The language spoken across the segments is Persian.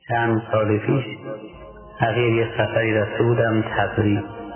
چند سال پیش اخیر یه سفری رفته بودم تبریز.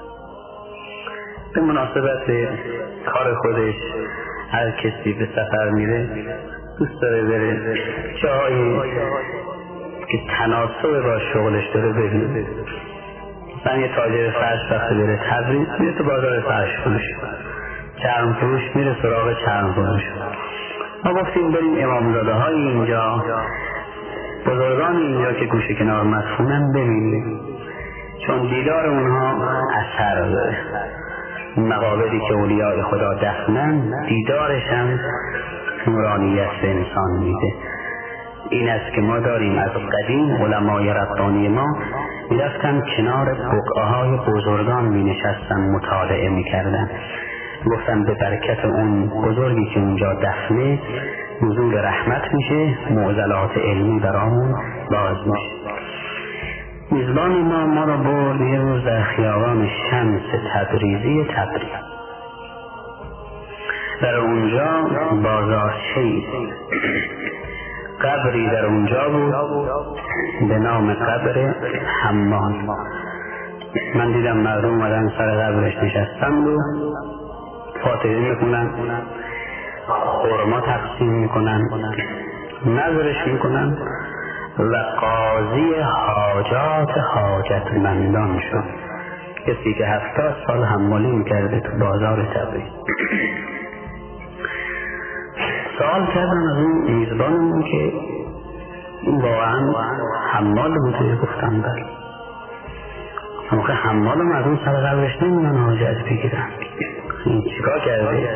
به مناسبت کار خودش هر کسی به سفر میره دوست داره بره جایی که تناسب با شغلش داره ببینه. مثلا یه تاجر فرش وقتی بره تبریز میره تو بازار فرش فروش، چرم فروش میره سراغ چرم فروش. ما گفتیم بریم امامزاده های اینجا، بزرگان اینجا که گوشه کنار مدفونن ببینیم، چون دیدار اونها اثر داره. مقابری که اولیاء خدا دفنن دیدارش هم نورانیت به انسان میده. این است که ما داریم از قدیم علمای ربانی ما میرفتن کنار بقعه‌های بزرگان مینشستن مطالعه میکردن، گفتن به برکت اون بزرگی که اونجا دفنه نزول رحمت میشه، معضلات علمی برامون باز میشه. میزبان ما را برد یه روز در خیابان شمس تبریزی تبریز. در اونجا بازارچه‌ای قبری در اونجا بود به نام قبر حمال. من دیدم مردم اومدن سر قبرش نشستند و فاتحه میکنن، خرما تقسیم میکنن، نظرش میکنن و قاضی حاجات حاجتمندان شد. کسی که 70 سال حمالی میکرده تو بازار تبریز. سوال کردم از اون میزبانمون که این واقعا حمال بوده؟ گفتم بله. اما که حمالم از اون سر قبرش نمیدن حاجت بگیرن، این چیکار کرده؟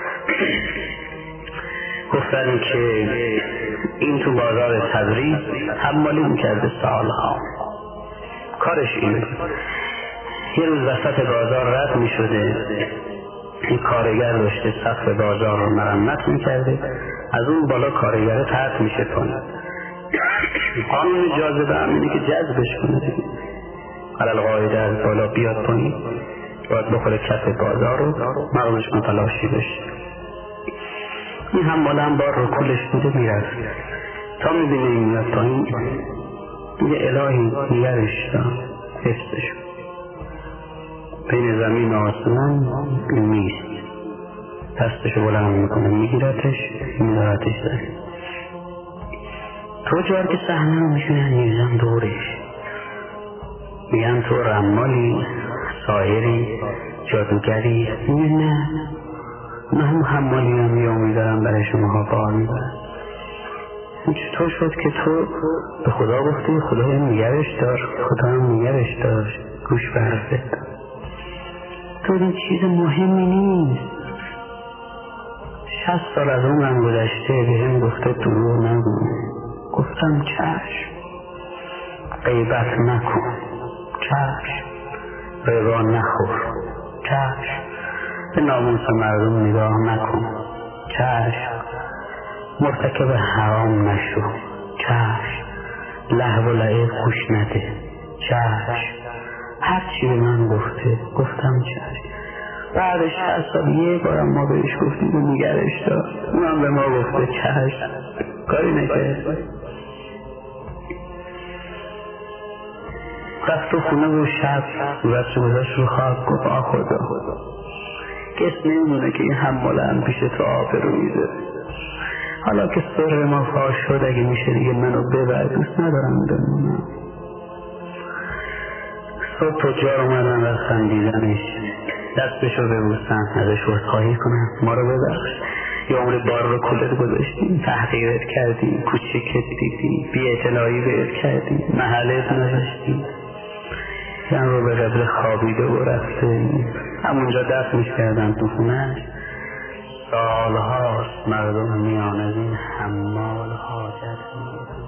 گفتن که این تو بازار تبریز حمالی میکرده سالها، کارش اینه. یه روز وسط بازار رد میشده، این کارگر داشته سقف بازار رو مرمت میکرده، از اون بالا کارگره پرت میشه کنه. قانون جاذبه هم اینه که جذبش کنه دیگه. علل قاعده از بالا بیاد پایین باید بخوره کف بازار رو مغزش متلاشی بشه. این هم بالا هم بار رو کلش بوده میرفت تا میبینه این میاد پایین، یه الهی نگرش دا حفظش بین زمین و آسمان میست، دستشو بلند میکنه میگیرتش میدارتش زمین. تو جار که صحنه رو میشونن میزن دورش، میگن تو رمالی، ساحری، جادوگری. نه من هم حمالی هم یا میدارم برای شما ها بار میدارم. چطور شد که تو به خدا گفتی خدا هم نگرش دار، خدا هم نگرش دار، گوش به حرفت. تو این چیز مهمی نیست. 60 سال از اون من گذشته به هم گفته دروغ نگو. گفتم چشم، غیبت نکن، چشم، ربا نخور، چشم، به ناموس مردم نگاه نکن، چشم، مرتکب حرام نشو، چشم، لهو و لعب گوش نده، چشم. هر چی به من گفته گفتم چشم. بعد 60 سال یه بارم ما بهش گفتیم و نگرش دار، اونم به ما گفته چشم، کاری نکرد. رفت تو خونه و شب صورتشو گذاشت رو خاک، گفت آ خدا کس نمیدونه که این حماله هم پیش تو آبرویی داره. حالا که سر ما فاش شد اگه میشه دیگه منو ببر، دوست ندارم بمونم. صبح تجار اومدن رفتن دیدنش، دستشو ببوسن، ازش عذرخواهی کنن، ما رو ببخش، یه عمر بار رو کلت گذاشتیم، تحقیرت کردیم، کوچکت دیدیم، بی اطلاعی بهت کردیم، محلت نذاشتیم، زن رو به قبر خوابیده و رفته. همونجا دفنش کردن تو خونه‌اش. سالهاست مردم میان از این حمال حاجت میگیرن.